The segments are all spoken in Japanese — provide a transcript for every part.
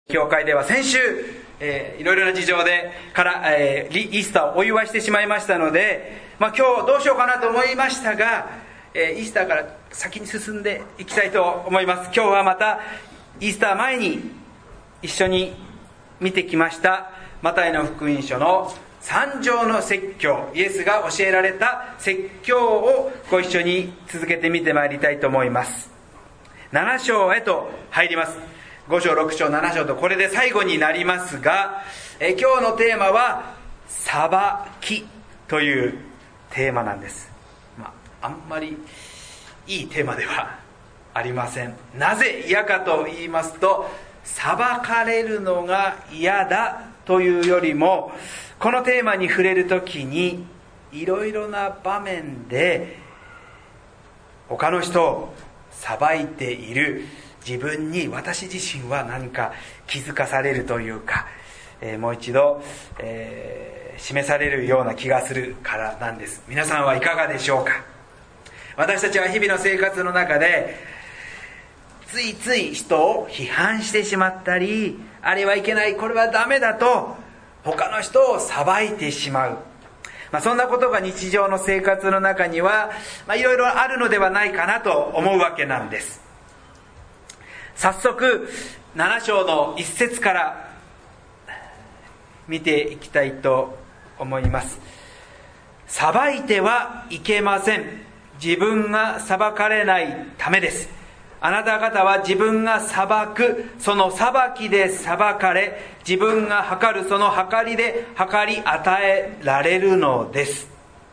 教会では先週、いろいろな事情でイースターをお祝いしてしまいましたので、今日どうしようかなと思いましたが、イースターから先に進んでいきたいと思います。今日はまたイースター前に一緒に見てきましたマタイの福音書の三条の説教、イエスが教えられた説教をご一緒に続けて見てまいりたいと思います。7章へと入ります。5章6章7章とこれで最後になりますが、今日のテーマは裁きというテーマなんです。あんまりいいテーマではありません。なぜ嫌かと言いますと、裁かれるのが嫌だというよりも、このテーマに触れるときにいろいろな場面で他の人を裁いている自分に私自身は何か気づかされるというか、もう一度、示されるような気がするからなんです。皆さんはいかがでしょうか。私たちは日々の生活の中でついつい人を批判してしまったり、あれはいけない、これはダメだと他の人を裁いてしまう、そんなことが日常の生活の中にはいろいろあるのではないかなと思うわけなんです。早速7章の1節から見ていきたいと思います。裁いてはいけません。自分が裁かれないためです。あなた方は自分が裁くその裁きで裁かれ、自分が測るその測りで測り与えられるのです。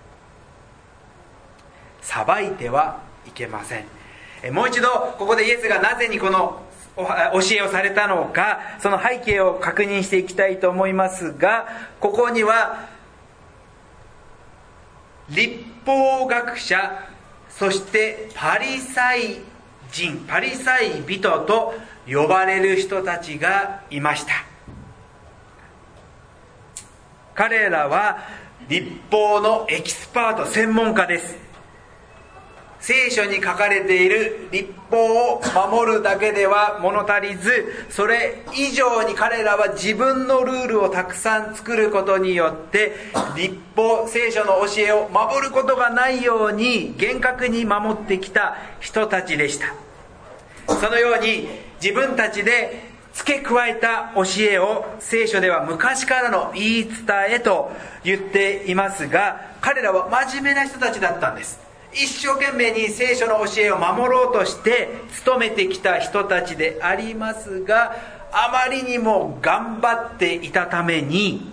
裁いてはいけません。もう一度ここでイエスがなぜにこの教えをされたのか、その背景を確認していきたいと思いますが、ここには律法学者、そしてパリサイ人と呼ばれる人たちがいました。彼らは律法のエキスパート、専門家です。聖書に書かれている律法を守るだけでは物足りず、それ以上に彼らは自分のルールをたくさん作ることによって律法、聖書の教えを守ることがないように厳格に守ってきた人たちでした。そのように自分たちで付け加えた教えを聖書では昔からの言い伝えと言っていますが、彼らは真面目な人たちだったんです。一生懸命に聖書の教えを守ろうとして努めてきた人たちでありますが、あまりにも頑張っていたために、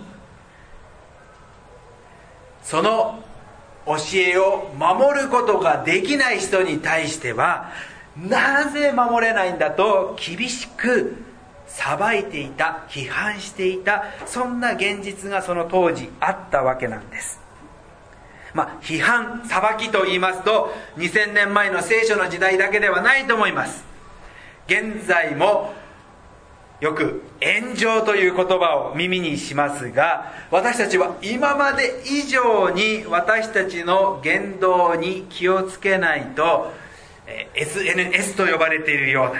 その教えを守ることができない人に対しては、なぜ守れないんだと厳しく裁いていた、批判していた、そんな現実がその当時あったわけなんです。批判、裁きと言いますと2000年前の聖書の時代だけではないと思います。現在もよく炎上という言葉を耳にしますが、私たちは今まで以上に私たちの言動に気をつけないと、SNS と呼ばれているような、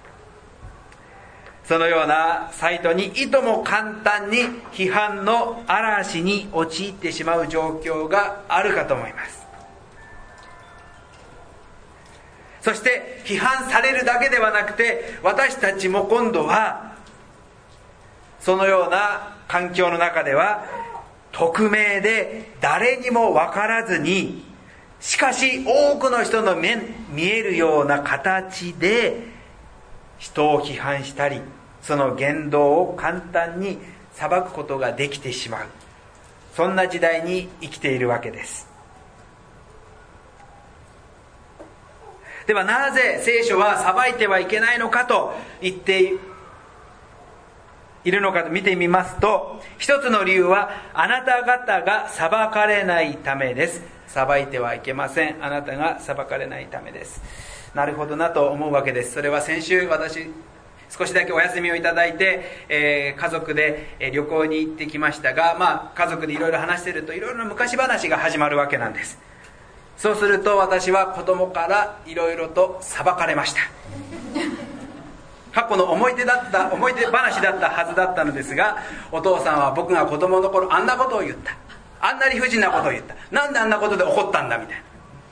そのようなサイトにいとも簡単に批判の嵐に陥ってしまう状況があるかと思います。そして批判されるだけではなくて、私たちも今度はそのような環境の中では匿名で誰にも分からずに、しかし多くの人の目見えるような形で人を批判したり、その言動を簡単に裁くことができてしまう、そんな時代に生きているわけです。ではなぜ聖書は裁いてはいけないのかと言っているのかと見てみますと、一つの理由はあなた方が裁かれないためです。裁いてはいけません。あなたが裁かれないためです。なるほどなと思うわけです。それは先週私少しだけお休みをいただいて、家族で旅行に行ってきましたが、家族でいろいろ話しているといろいろな昔話が始まるわけなんです。そうすると私は子供からいろいろと裁かれました。 過去の思い出話だったはずだったのですが、お父さんは僕が子供の頃あんなことを言った、あんな理不尽なことを言った、なんであんなことで怒ったんだみたい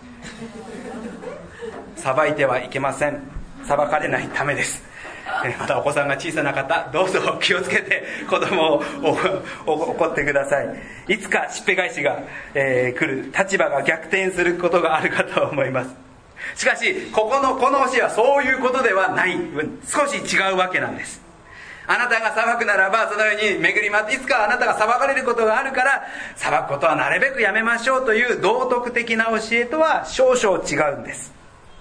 な。裁いてはいけません。裁かれないためです。またお子さんが小さな方、どうぞ気をつけて子供を怒ってください。いつかしっぺ返しが、来る、立場が逆転することがあるかと思います。しかしこの教えはそういうことではない、少し違うわけなんです。あなたが裁くならばそのように巡り回って、いつかあなたが裁かれることがあるから裁くことはなるべくやめましょうという道徳的な教えとは少々違うんです。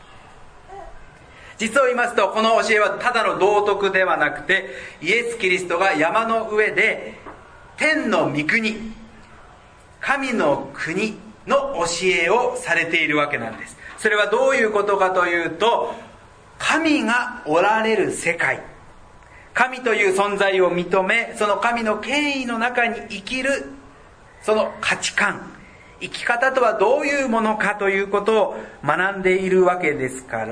実を言いますと、この教えはただの道徳ではなくて、イエス・キリストが山の上で天の御国、神の国の教えをされているわけなんです。それはどういうことかというと、神がおられる世界、神という存在を認め、その神の権威の中に生きるその価値観、生き方とはどういうものかということを学んでいるわけですから、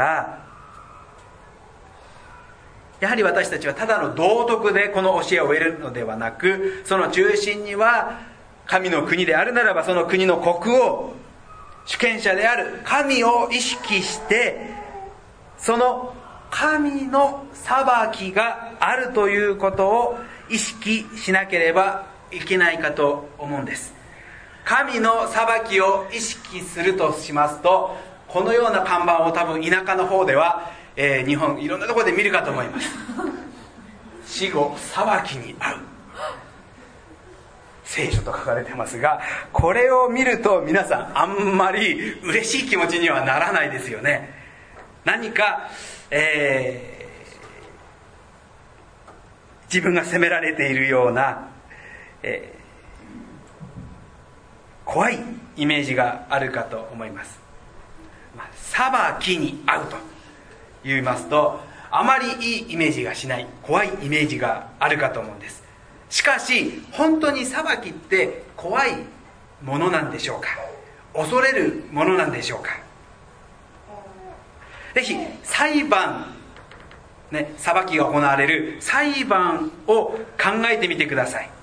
やはり私たちはただの道徳でこの教えを得るのではなく、その中心には神の国であるならば、その国の国王、主権者である神を意識して、その神の裁きがあるということを意識しなければいけないかと思うんです。神の裁きを意識するとしますと、このような看板を多分田舎の方では、日本いろんなところで見るかと思います。死後裁きに遭う、聖書と書かれてますが、これを見ると皆さんあんまり嬉しい気持ちにはならないですよね。何か、自分が責められているような、怖いイメージがあるかと思います。裁きに遭うと言いますと、あまりいいイメージがしない、怖いイメージがあるかと思うんです。しかし本当に裁きって怖いものなんでしょうか。恐れるものなんでしょうか。ぜひ裁判、裁きが行われる裁判を考えてみてください。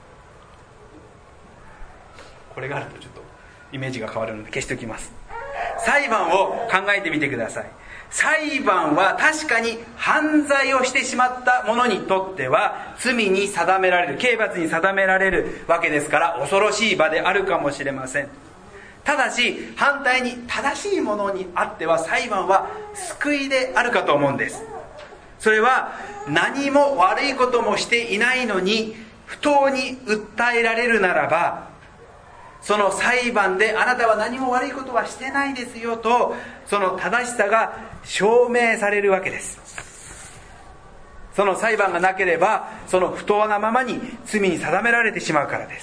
これがあるとちょっとイメージが変わるので消しておきます。裁判を考えてみてください。裁判は確かに犯罪をしてしまった者にとっては罪に定められる、刑罰に定められるわけですから、恐ろしい場であるかもしれません。ただし反対に正しいものにあっては裁判は救いであるかと思うんです。それは何も悪いこともしていないのに不当に訴えられるならば、その裁判であなたは何も悪いことはしてないですよと、その正しさが証明されるわけです。その裁判がなければその不当なままに罪に定められてしまうからです。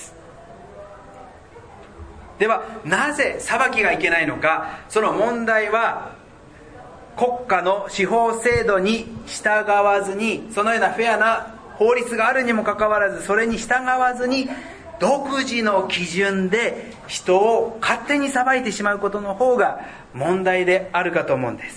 ではなぜ裁きがいけないのか。その問題は国家の司法制度に従わずに、そのようなフェアな法律があるにもかかわらずそれに従わずに独自の基準で人を勝手に裁いてしまうことの方が問題であるかと思うんです。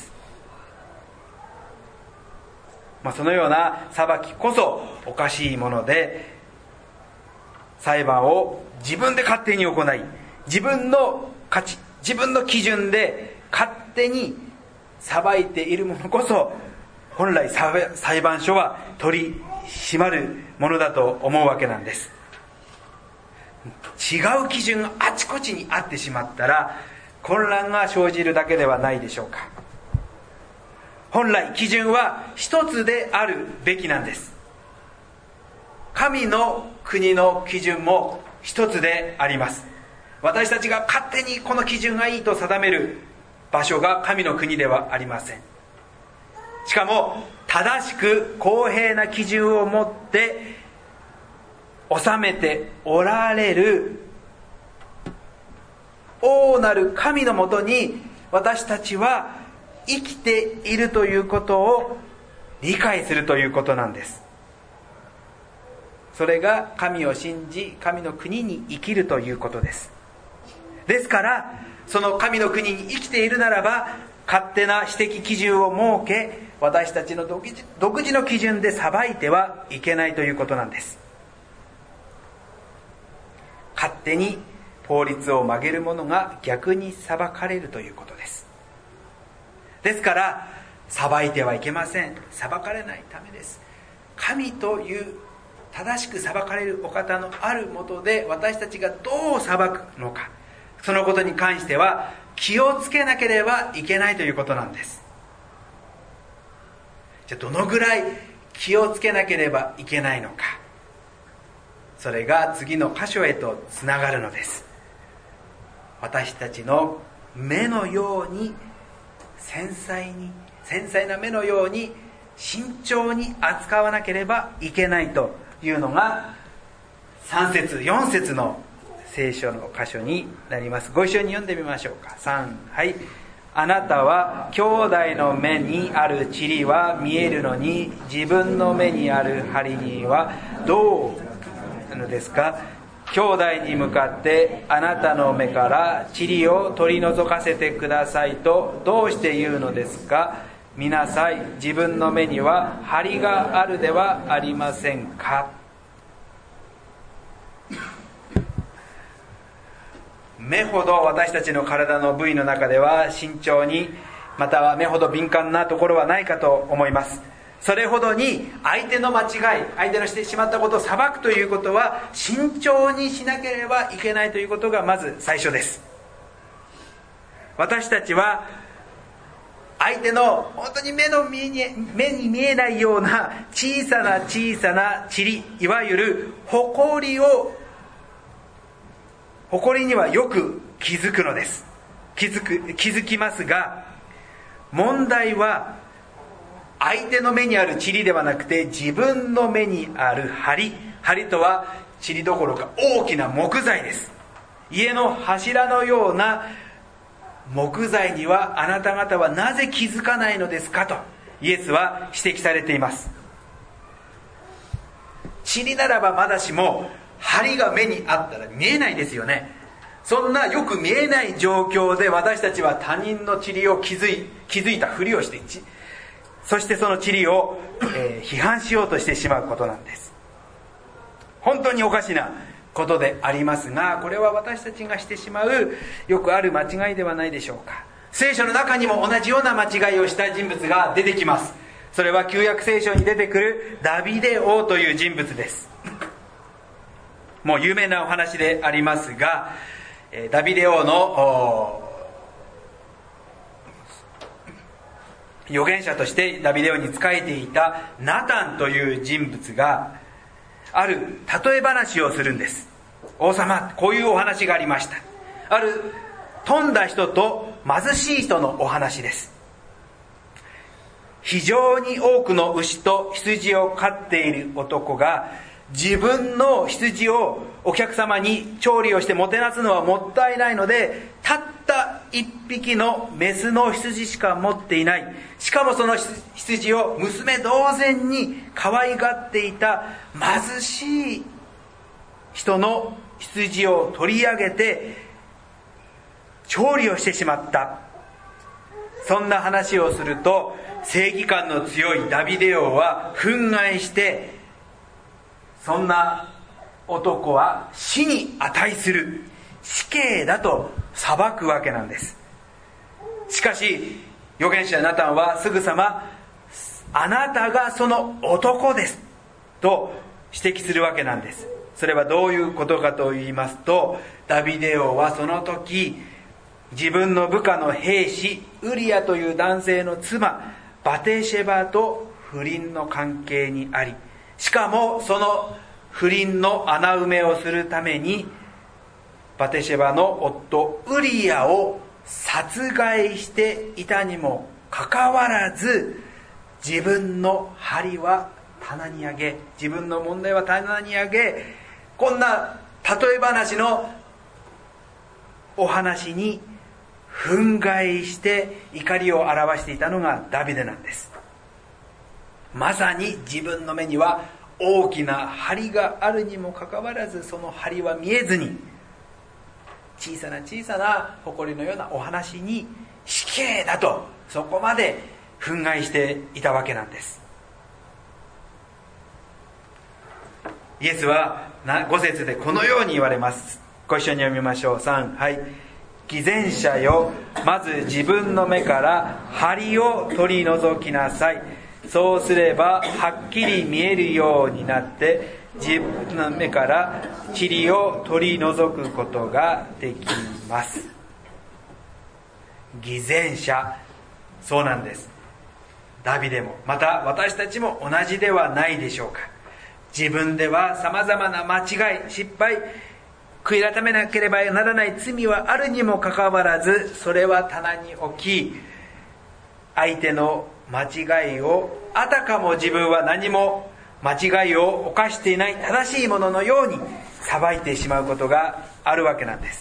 そのような裁きこそおかしいもので、裁判を自分で勝手に行い、自分の価値、自分の基準で勝手に裁いているものこそ本来裁判所は取り締まるものだと思うわけなんです。違う基準があちこちにあってしまったら混乱が生じるだけではないでしょうか。本来基準は一つであるべきなんです。神の国の基準も一つであります。私たちが勝手にこの基準がいいと定める場所が神の国ではありません。しかも正しく公平な基準を持って治めておられる王なる神のもとに私たちは生きているということを理解するということなんです。それが神を信じ神の国に生きるということです。ですからその神の国に生きているならば、勝手な私的基準を設け私たちの独自の基準で裁いてはいけないということなんです。勝手に法律を曲げる者が逆に裁かれるということです。ですから裁いてはいけません。裁かれないためです。神という正しく裁かれるお方のあるもとで私たちがどう裁くのか、そのことに関しては気をつけなければいけないということなんです。じゃあどのぐらい気をつけなければいけないのか、それが次の箇所へとつながるのです。私たちの目のように繊細な目のように慎重に扱わなければいけないというのが3節4節の聖書の箇所になります。ご一緒に読んでみましょうか。3、はい。あなたは兄弟の目にある塵は見えるのに、自分の目にある針にはどうなのですか。兄弟に向かってあなたの目から塵を取り除かせてくださいとどうして言うのですか。見なさい、自分の目には針があるではありませんか。目ほど私たちの体の部位の中では慎重に、または目ほど敏感なところはないかと思います。それほどに相手の間違い、相手のしてしまったことを裁くということは慎重にしなければいけないということがまず最初です。私たちは相手の本当に目に見えないような小さな塵、いわゆる埃にはよく気づくのです。気づきますが、問題は相手の目にある塵ではなくて自分の目にある針とは塵どころか大きな木材です。家の柱のような木材にはあなた方はなぜ気づかないのですかとイエスは指摘されています。塵ならばまだしも針が目にあったら見えないですよね。そんなよく見えない状況で私たちは他人の塵を気づいたふりをして、そしてその塵を、批判しようとしてしまうことなんです。本当におかしなことでありますが、これは私たちがしてしまうよくある間違いではないでしょうか。聖書の中にも同じような間違いをした人物が出てきます。それは旧約聖書に出てくるダビデ王という人物です。もう有名なお話でありますが、ダビデ王の預言者としてダビデ王に仕えていたナタンという人物がある例え話をするんです。王様、こういうお話がありました。ある富んだ人と貧しい人のお話です。非常に多くの牛と羊を飼っている男が自分の羊をお客様に調理をしてもてなすのはもったいないので、たった一匹のメスの羊しか持っていない。しかもその羊を娘同然に可愛がっていた貧しい人の羊を取り上げて調理をしてしまった。そんな話をすると正義感の強いダビデ王は憤慨して、そんな男は死に値する死刑だと裁くわけなんです。しかし預言者ナタンはすぐさま、あなたがその男ですと指摘するわけなんです。それはどういうことかと言いますと、ダビデ王はその時自分の部下の兵士ウリアという男性の妻バテシェバと不倫の関係にあり、しかもその不倫の穴埋めをするためにバテシェバの夫ウリアを殺害していたにもかかわらず、自分の針は棚に上げ、自分の問題は棚に上げ、こんな例え話のお話に憤慨して怒りを表していたのがダビデなんです。まさに自分の目には大きな針があるにもかかわらず、その針は見えずに、小さな小さな埃のようなお話に死刑だと、そこまで憤慨していたわけなんです。イエスは5節でこのように言われます。ご一緒に読みましょう。3、はい。偽善者よ、まず自分の目から針を取り除きなさい。そうすればはっきり見えるようになって、自分の目から塵を取り除くことができます。偽善者、そうなんです。ダビデもまた私たちも同じではないでしょうか。自分ではさまざまな間違い、失敗、悔い改めなければならない罪はあるにもかかわらず、それは棚に置き、相手の間違いをあたかも自分は何も間違いを犯していない正しいもののように裁いてしまうことがあるわけなんです。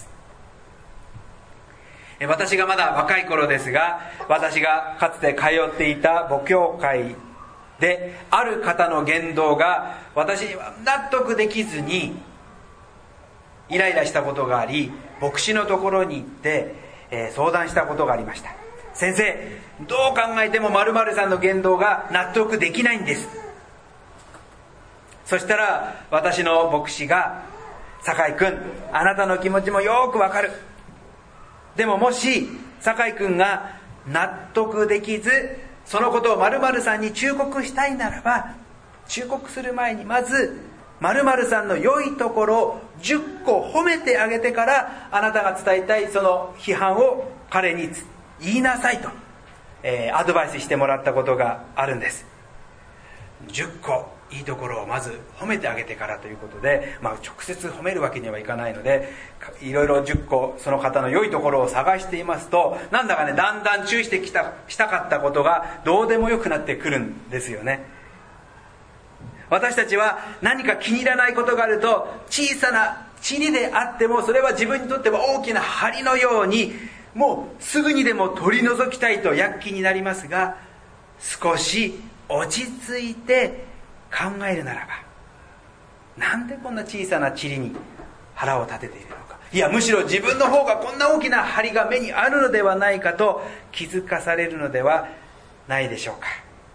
私がまだ若い頃ですが、私がかつて通っていた母教会である方の言動が私には納得できずにイライラしたことがあり、牧師のところに行って相談したことがありました。先生、どう考えても〇〇さんの言動が納得できないんです。そしたら私の牧師が、酒井君、あなたの気持ちもよくわかる。でももし酒井君が納得できず、そのことを〇〇さんに忠告したいならば、忠告する前にまず〇〇さんの良いところを10個褒めてあげてから、あなたが伝えたいその批判を彼に言いなさいと、アドバイスしてもらったことがあるんです。10個いいところをまず褒めてあげてからということで、直接褒めるわけにはいかないので、いろいろ10個その方の良いところを探していますと、なんだかね、だんだん注意してしたかったことがどうでもよくなってくるんですよね。私たちは何か気に入らないことがあると、小さな塵であってもそれは自分にとっては大きな針のように、もうすぐにでも取り除きたいと躍起になりますが、少し落ち着いて考えるならば、なんでこんな小さな塵に腹を立てているのか、いやむしろ自分の方がこんな大きな針が目にあるのではないかと気づかされるのではないでしょうか。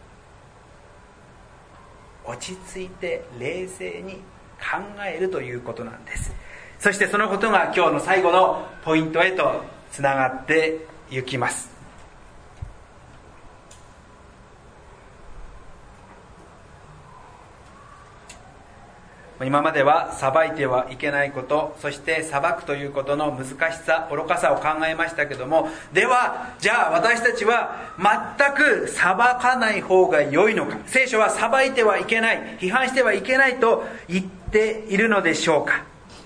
落ち着いて冷静に考えるということなんです。そしてそのことが今日の最後のポイントへとつながっていきます。今までは裁いてはいけないこと、そして裁くということの難しさ、愚かさを考えましたけども、ではじゃあ私たちは全く裁かない方が良いのか。聖書は裁いてはいけない、批判してはいけないと言っているのでしょうか。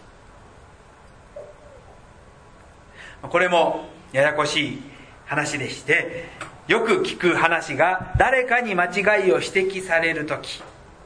これもややこしい話でして、よく聞く話が、誰かに間違いを指摘されるとき、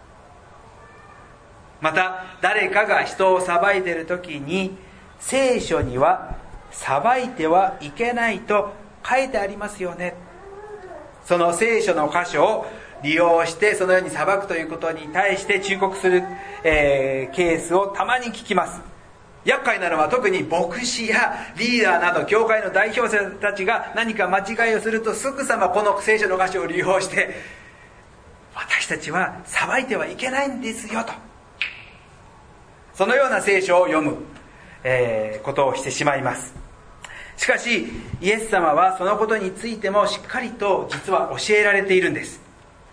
また誰かが人を裁いているときに、聖書には裁いてはいけないと書いてありますよね。その聖書の箇所を利用してそのように裁くということに対して忠告する、ケースをたまに聞きます。厄介なのは特に牧師やリーダーなど教会の代表者たちが何か間違いをすると、すぐさまこの聖書の箇所を利用して、私たちは裁いてはいけないんですよと、そのような聖書を読む、ことをしてしまいます。しかしイエス様はそのことについてもしっかりと実は教えられているんです。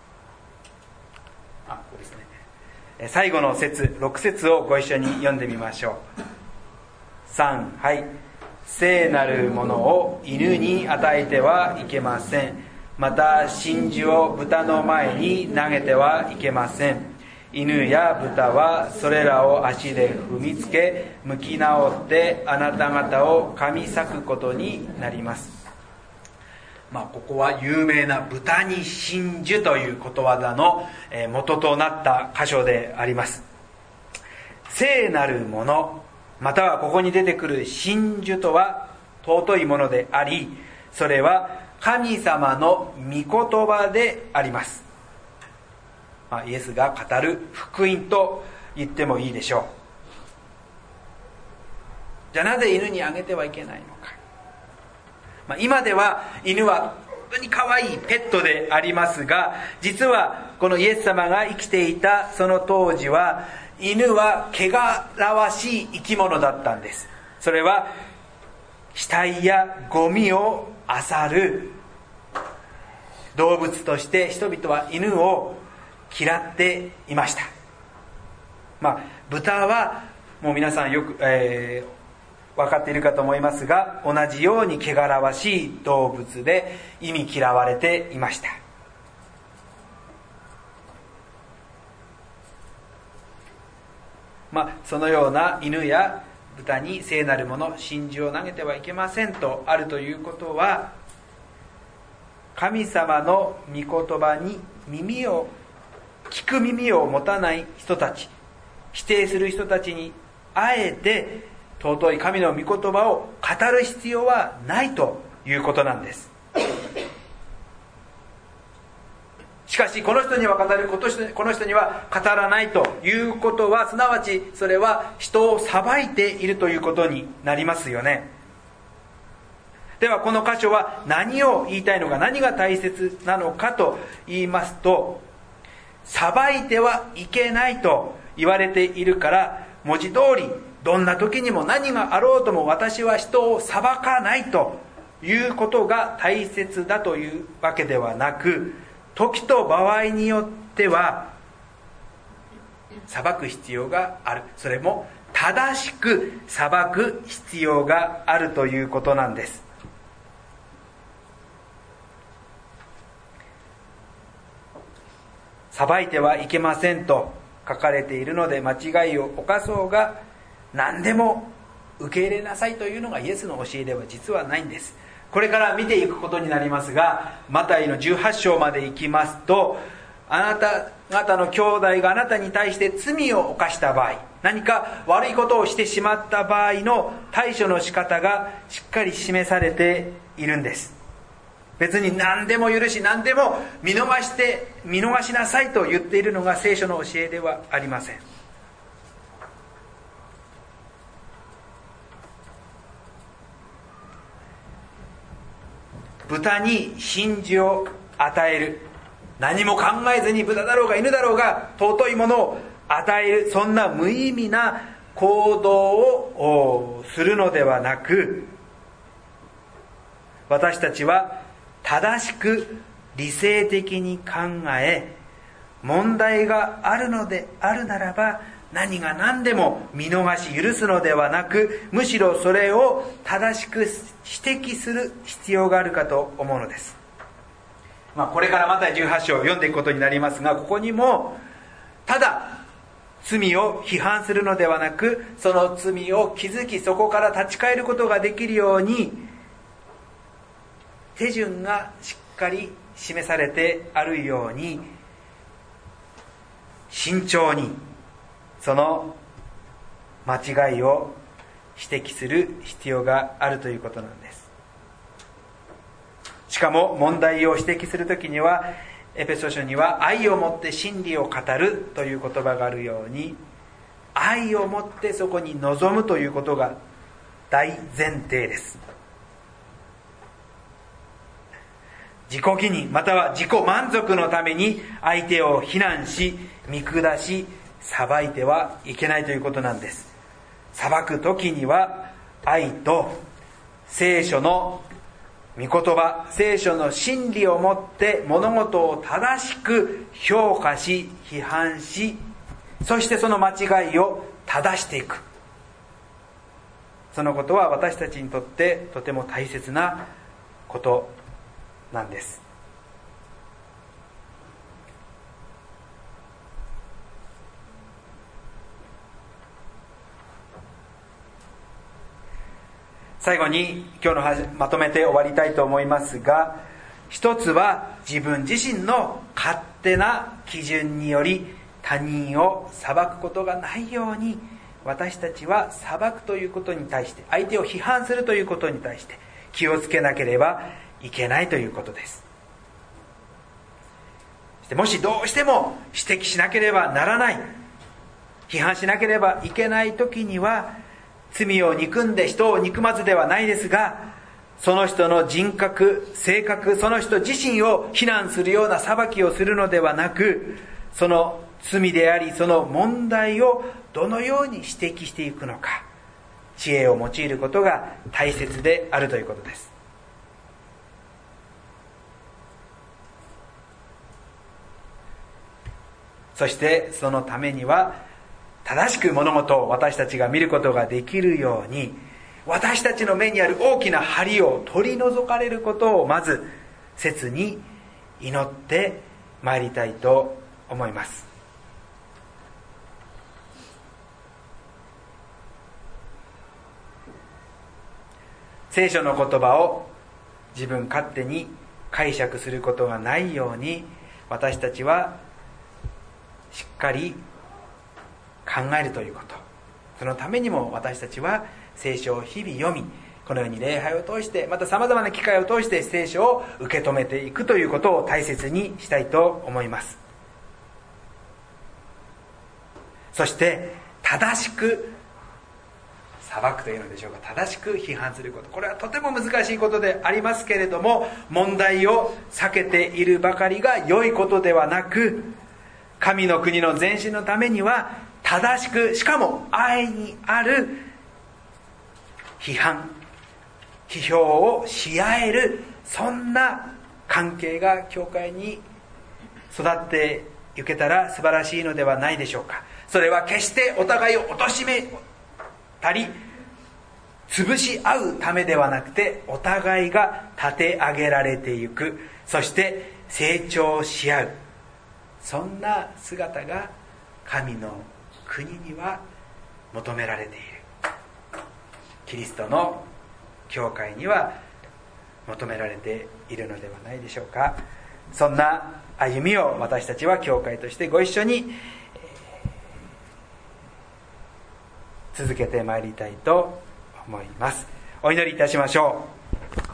ここですね。最後の節、6節をご一緒に読んでみましょう。3、はい。聖なるものを犬に与えてはいけません。また真珠を豚の前に投げてはいけません。犬や豚はそれらを足で踏みつけ、向き直ってあなた方を噛み裂くことになります。ここは有名な豚に真珠ということわざの元となった箇所であります。聖なるもの、またはここに出てくる真珠とは尊いものであり、それは神様の御言葉であります。イエスが語る福音と言ってもいいでしょう。じゃあなぜ犬にあげてはいけないのか。今では犬は当に可愛いペットでありますが、実はこのイエス様が生きていたその当時は、犬は汚らわしい生き物だったんです。それは死体やゴミを漁る動物として人々は犬を嫌っていました。豚はもう皆さんよく、分かっているかと思いますが、同じように汚らわしい動物で忌み嫌われていました。そのような犬や豚に聖なるもの、真珠を投げてはいけませんとあるということは、神様の御言葉に聞く耳を持たない人たち、否定する人たちにあえて尊い神の御言葉を語る必要はないということなんです。しかしこの人には語る、この人には語らないということは、すなわちそれは人を裁いているということになりますよね。ではこの箇所は何を言いたいのか、何が大切なのかと言いますと、裁いてはいけないと言われているから、文字通りどんな時にも何があろうとも私は人を裁かないということが大切だというわけではなく、時と場合によっては裁く必要がある。それも正しく裁く必要があるということなんです。裁いてはいけませんと書かれているので、間違いを犯そうが何でも受け入れなさいというのがイエスの教えでは実はないんです。これから見ていくことになりますが、マタイの18章まで行きますと、あなた方の兄弟があなたに対して罪を犯した場合、何か悪いことをしてしまった場合の対処の仕方がしっかり示されているんです。別に何でも許し、何でも見逃しなさいと言っているのが聖書の教えではありません。豚に真珠を与える、何も考えずに豚だろうが犬だろうが尊いものを与える、そんな無意味な行動をするのではなく、私たちは正しく理性的に考え、問題があるのであるならば何が何でも見逃し許すのではなく、むしろそれを正しく指摘する必要があるかと思うのです。これからまた18章を読んでいくことになりますが、ここにもただ罪を批判するのではなく、その罪を気づきそこから立ち返ることができるように手順がしっかり示されてあるように、慎重にその間違いを指摘する必要があるということなんです。しかも問題を指摘するときには、エペソ書には愛をもって真理を語るという言葉があるように、愛をもってそこに臨むということが大前提です。自己義認または自己満足のために相手を非難し見下し裁いてはいけないということなんです。裁く時には愛と聖書の御言葉、聖書の真理をもって物事を正しく評価し批判し、そしてその間違いを正していく、そのことは私たちにとってとても大切なことなんです。最後に今日のまとめて終わりたいと思いますが、一つは自分自身の勝手な基準により他人を裁くことがないように、私たちは裁くということに対して、相手を批判するということに対して気をつけなければいけないということです。もしどうしても指摘しなければならない、批判しなければいけない時には、罪を憎んで人を憎まずではないですが、 その人の人格、性格、その人自身を非難するような裁きをするのではなく、その罪でありその問題をどのように指摘していくのか、知恵を用いることが大切であるということです。そしてそのためには、正しく物事を私たちが見ることができるように、私たちの目にある大きな梁を取り除かれることをまず切に祈ってまいりたいと思います。聖書の言葉を自分勝手に解釈することがないように、私たちはしっかり考えるということ、そのためにも私たちは聖書を日々読み、このように礼拝を通して、またさまざまな機会を通して聖書を受け止めていくということを大切にしたいと思います。そして正しく裁くというのでしょうか、正しく批判すること、これはとても難しいことでありますけれども、問題を避けているばかりが良いことではなく、神の国の前進のためには正しく、しかも愛にある批判、批評をし合える、そんな関係が教会に育っていけたら素晴らしいのではないでしょうか。それは決してお互いを貶めたり潰し合うためではなくて、お互いが立て上げられていく、そして成長し合う、そんな姿が神の国には求められている。キリストの教会には求められているのではないでしょうか。そんな歩みを私たちは教会としてご一緒に続けてまいりたいと思います。お祈りいたしましょう。